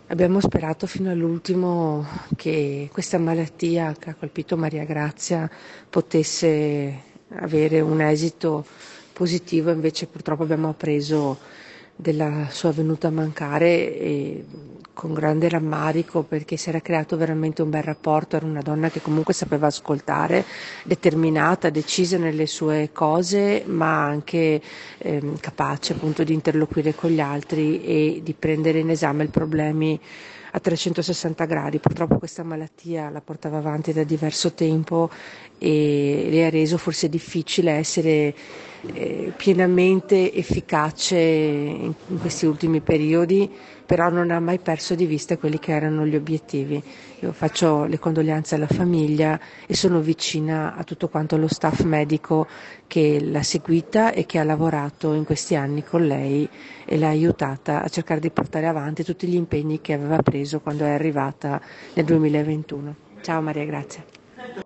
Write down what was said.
Abbiamo sperato fino all'ultimo che questa malattia che ha colpito Maria Grazia potesse avere un esito positivo, invece purtroppo abbiamo appreso della sua venuta a mancare e con grande rammarico, perché si era creato veramente un bel rapporto. Era una donna che comunque sapeva ascoltare, determinata, decisa nelle sue cose, ma anche capace appunto di interloquire con gli altri e di prendere in esame i problemi a 360 gradi. Purtroppo questa malattia la portava avanti da diverso tempo e le ha reso forse difficile essere pienamente efficace in questi ultimi periodi, però non ha mai perso di vista quelli che erano gli obiettivi. Io faccio le condoglianze alla famiglia e sono vicina a tutto quanto lo staff medico che l'ha seguita e che ha lavorato in questi anni con lei e l'ha aiutata a cercare di portare avanti tutti gli impegni che aveva preso quando è arrivata nel 2021. Ciao Maria Grazia.